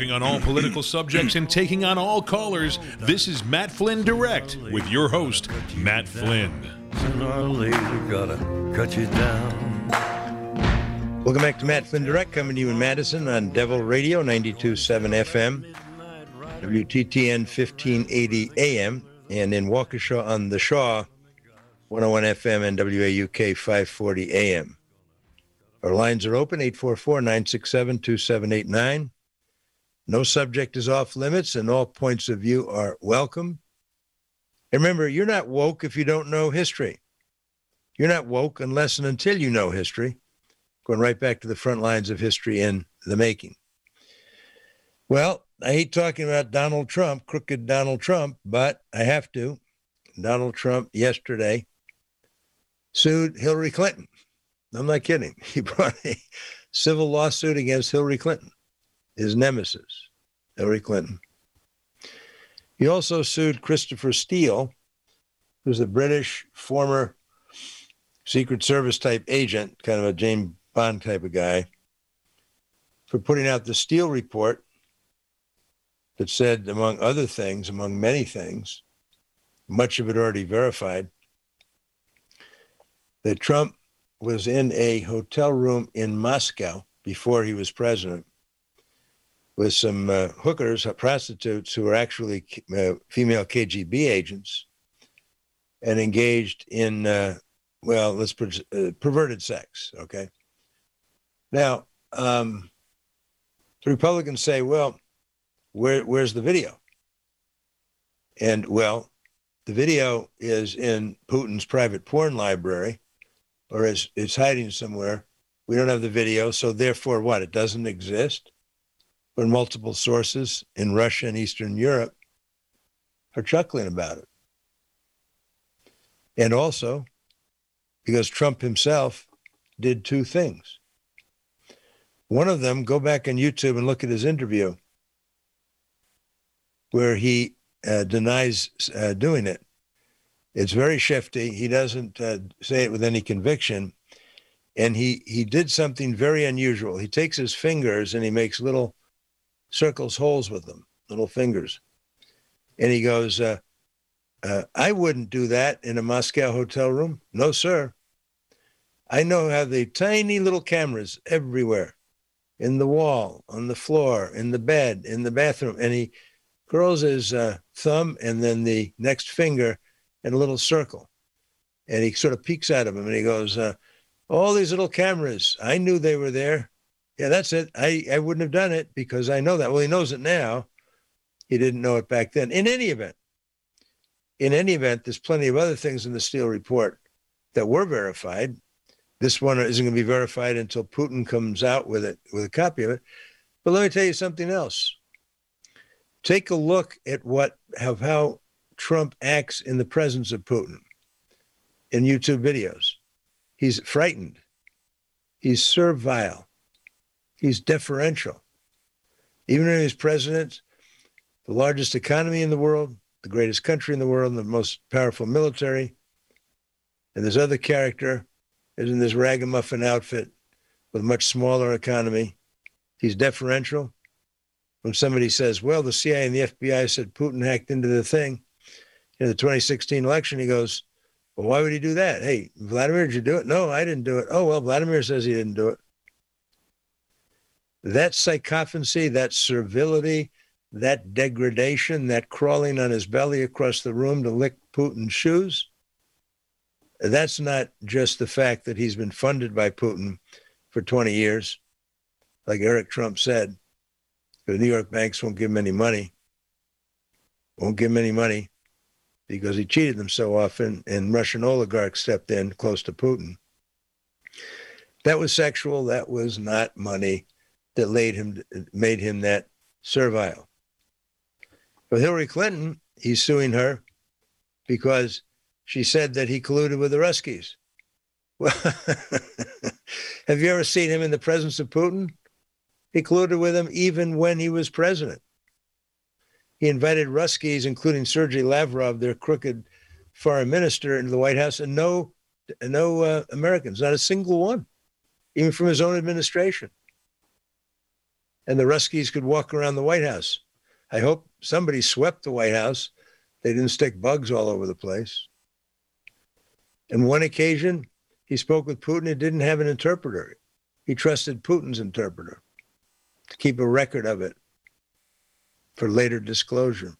Talking on all political subjects and taking on all callers, this is Matt Flynn Direct with your host, Matt Flynn. Sooner or later, gotta cut you down. Welcome back to Matt Flynn Direct, coming to you in Madison on Devil Radio, 92.7 FM, WTTN 1580 AM, and in Waukesha on the Shaw, 101 FM and WAUK 540 AM. Our lines are open, 844-967-2789. No subject is off limits, and all points of view are welcome. And remember, you're not woke if you don't know history. You're not woke unless and until you know history. Going right back to the front lines of history in the making. Well, I hate talking about Donald Trump, crooked Donald Trump, but I have to. Donald Trump yesterday sued Hillary Clinton. I'm not kidding. He brought a civil lawsuit against Hillary Clinton, his nemesis, Hillary Clinton. He also sued Christopher Steele, who's a British former Secret Service type agent, kind of a James Bond type of guy, for putting out the Steele report that said, among other things, among many things, much of it already verified, that Trump was in a hotel room in Moscow before he was president with some hookers, prostitutes who were actually female KGB agents and engaged in, perverted sex, okay? Now, the Republicans say, well, where's the video? And, well, the video is in Putin's private porn library, or it's hiding somewhere. We don't have the video, so therefore what? It doesn't exist? When multiple sources in Russia and Eastern Europe are chuckling about it. And also, because Trump himself did two things. One of them, go back on YouTube and look at his interview where he denies doing it. It's very shifty. He doesn't say it with any conviction. And he did something very unusual. He takes his fingers and he makes little circles, holes with them, little fingers. And he goes, I wouldn't do that in a Moscow hotel room. No, sir. I know how the tiny little cameras everywhere, in the wall, on the floor, in the bed, in the bathroom. And he curls his thumb and then the next finger in a little circle. And he sort of peeks at him and he goes, all these little cameras, I knew they were there. Yeah, that's it. I wouldn't have done it because I know that. Well, he knows it now. He didn't know it back then. In any event, there's plenty of other things in the Steele report that were verified. This one isn't going to be verified until Putin comes out with it, with a copy of it. But let me tell you something else. Take a look at how Trump acts in the presence of Putin in YouTube videos. He's frightened. He's servile. He's deferential. Even when he's president, the largest economy in the world, the greatest country in the world, and the most powerful military. And this other character is in this ragamuffin outfit with a much smaller economy. He's deferential. When somebody says, well, the CIA and the FBI said Putin hacked into the thing in the 2016 election, he goes, well, why would he do that? Hey, Vladimir, did you do it? No, I didn't do it. Oh, well, Vladimir says he didn't do it. That sycophancy, that servility, that degradation, that crawling on his belly across the room to lick Putin's shoes, that's not just the fact that he's been funded by Putin for 20 years, like Eric Trump said. The New York banks won't give him any money. Won't give him any money because he cheated them so often, and Russian oligarchs stepped in close to Putin. That was sexual. That was not money that made him that servile. But Hillary Clinton, he's suing her because she said that he colluded with the Ruskies. Well, have you ever seen him in the presence of Putin? He colluded with him even when he was president. He invited Ruskies, including Sergei Lavrov, their crooked foreign minister, into the White House, and no Americans, not a single one, even from his own administration. and the Ruskies could walk around the White House. I hope somebody swept the White House. They didn't stick bugs all over the place. On one occasion, he spoke with Putin and didn't have an interpreter. He trusted Putin's interpreter to keep a record of it for later disclosure.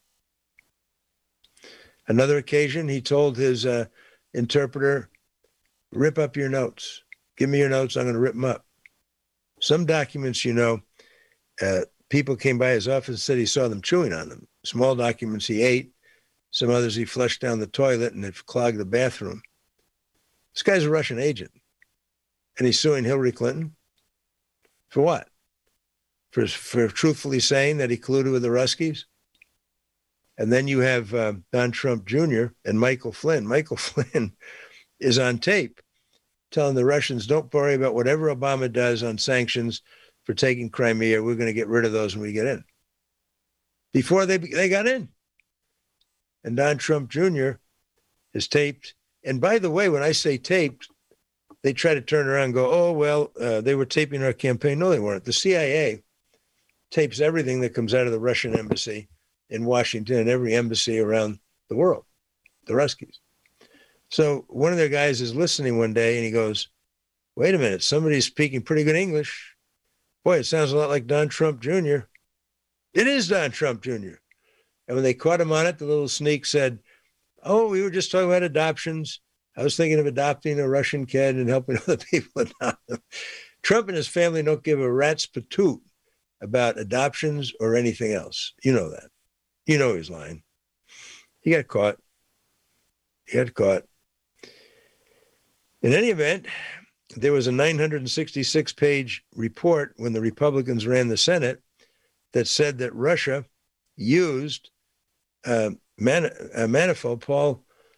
Another occasion, he told his interpreter, rip up your notes. Give me your notes, I'm going to rip them up. Some documents, people came by his office and said he saw them chewing on them. Small documents he ate. Some others he flushed down the toilet and it clogged the bathroom. This guy's a Russian agent. And he's suing Hillary Clinton? For what? For truthfully saying that he colluded with the Ruskies? And then you have Don Trump Jr. and Michael Flynn. Michael Flynn is on tape telling the Russians, don't worry about whatever Obama does on sanctions for taking Crimea. We're going to get rid of those when we get in. Before they got in. And Don Trump Jr. is taped. And by the way, when I say taped, they try to turn around and go, oh, well, they were taping our campaign. No, they weren't. The CIA tapes everything that comes out of the Russian embassy in Washington and every embassy around the world, the Ruskies. So one of their guys is listening one day and he goes, wait a minute, somebody's speaking pretty good English. Boy, it sounds a lot like Don Trump Jr. It is Don Trump Jr. And when they caught him on it, the little sneak said, oh, we were just talking about adoptions. I was thinking of adopting a Russian kid and helping other people adopt them. Trump and his family don't give a rat's patoot about adoptions or anything else. You know that. You know he's lying. He got caught. In any event, there was a 966-page report when the Republicans ran the Senate that said that Russia used Paul Manafort,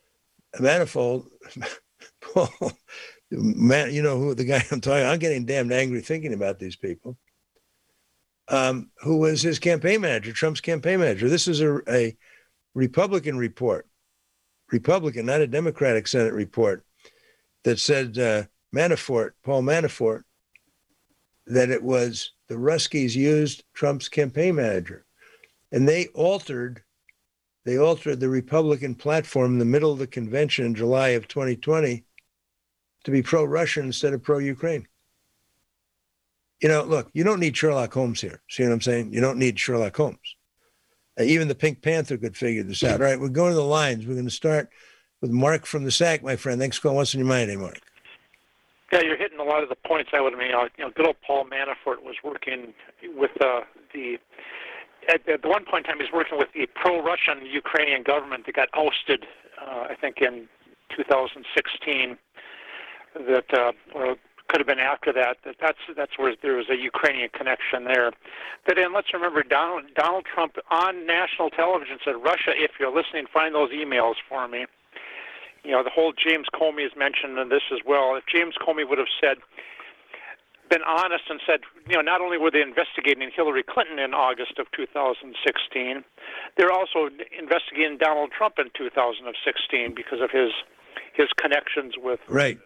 you know who the guy I'm talking about. I'm getting damned angry thinking about these people, who was his campaign manager, Trump's campaign manager. This is a Republican report, Republican, not a Democratic Senate report, that said Paul Manafort, that it was the Ruskies used Trump's campaign manager. And they altered the Republican platform in the middle of the convention in July of 2020 to be pro-Russian instead of pro-Ukraine. Look, you don't need Sherlock Holmes here. See what I'm saying? You don't need Sherlock Holmes. Even the Pink Panther could figure this out. All right, we're going to the lines. We're going to start with Mark from the SAC, my friend. Thanks for calling. What's on your mind today, Mark? Yeah, you're hitting a lot of the points I would have made. Good old Paul Manafort was working with at one point in time, he was working with the pro-Russian Ukrainian government that got ousted, I think, in 2016. Or could have been after that. That's where there was a Ukrainian connection there. But then let's remember, Donald Trump on national television said, Russia, if you're listening, find those emails for me. The whole James Comey is mentioned in this as well. If James Comey would have been honest and said, not only were they investigating Hillary Clinton in August of 2016, they're also investigating Donald Trump in 2016 because of his connections with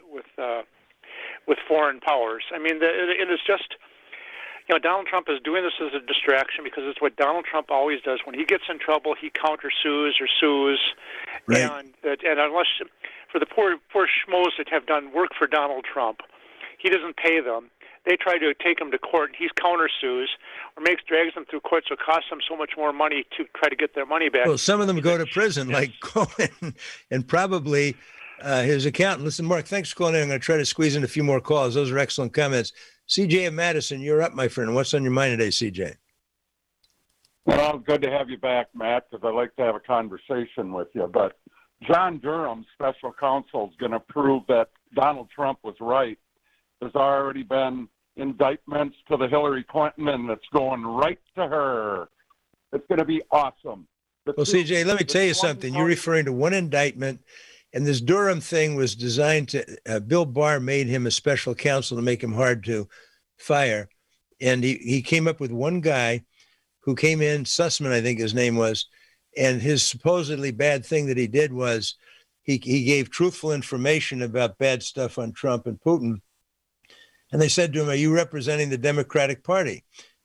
foreign powers. I mean, it is just, Donald Trump is doing this as a distraction because it's what Donald Trump always does. When he gets in trouble, he countersues or sues. Right. And unless, for the poor schmoes that have done work for Donald Trump, he doesn't pay them. They try to take him to court, and he countersues or drags them through court, so it costs them so much more money to try to get their money back. Well, some of them go to prison, like Cohen, and probably his accountant. Listen, Mark, thanks for calling in. I'm going to try to squeeze in a few more calls. Those are excellent comments. CJ of Madison, you're up, my friend. What's on your mind today, CJ? Well, good to have you back, Matt, because I like to have a conversation with you. But John Durham, special counsel, is going to prove that Donald Trump was right. There's already been indictments to the Hillary Clinton, and it's going right to her. It's going to be awesome. Well, CJ, let me tell you something. You're referring to one indictment, and this Durham thing was designed to, Bill Barr made him a special counsel to make him hard to fire. And he came up with one guy who came in, Sussman, I think his name was, and his supposedly bad thing that he did was he gave truthful information about bad stuff on Trump and Putin. And they said to him, are you representing the Democratic Party?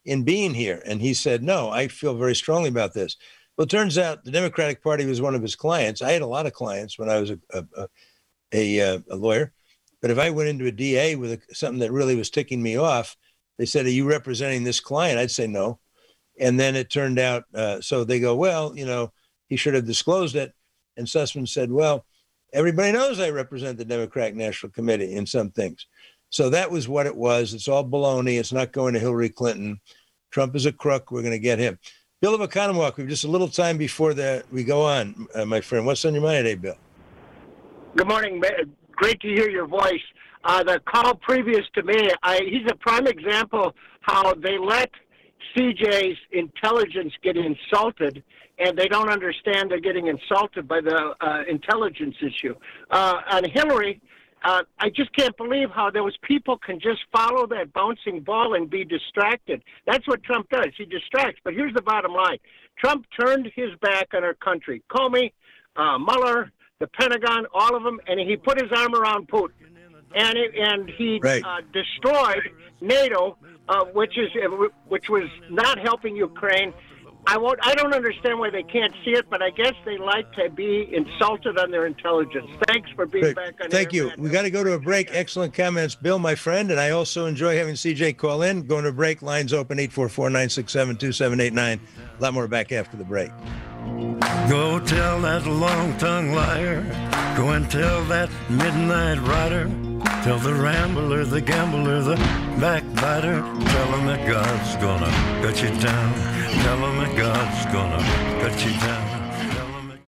in being here? And he said, no, I feel very strongly about this. Well, it turns out the Democratic Party was one of his clients. I had a lot of clients when I was a lawyer. But if I went into a DA with something that really was ticking me off, they said, are you representing this client? I'd say no. And then it turned out, so they go, well, he should have disclosed it. And Sussman said, well, everybody knows I represent the Democratic National Committee in some things. So that was what it was. It's all baloney. It's not going to Hillary Clinton. Trump is a crook. We're going to get him. Bill of Oconomowoc, we have just a little time before we go on, my friend. What's on your mind today, Bill? Good morning. Great to hear your voice. The call previous to me, he's a prime example how they let CJ's intelligence get insulted, and they don't understand they're getting insulted by the intelligence issue. On Hillary, I just can't believe how those people can just follow that bouncing ball and be distracted. That's what Trump does. He distracts. But here's the bottom line. Trump turned his back on our country. Comey, Mueller, the Pentagon, all of them, and he put his arm around Putin. And he destroyed NATO, which was not helping Ukraine. I don't understand why they can't see it, but I guess they like to be insulted on their intelligence. Thanks for being back on Thank you. We got to go to a break. Excellent comments, Bill, my friend. And I also enjoy having CJ call in. Going to a break. Lines open 844-967-2789. A lot more back after the break. Go tell that long-tongued liar. Go and tell that midnight rider. Tell the rambler, the gambler, the backbiter. Tell him that God's gonna cut you down. Tell him that God's gonna cut you down.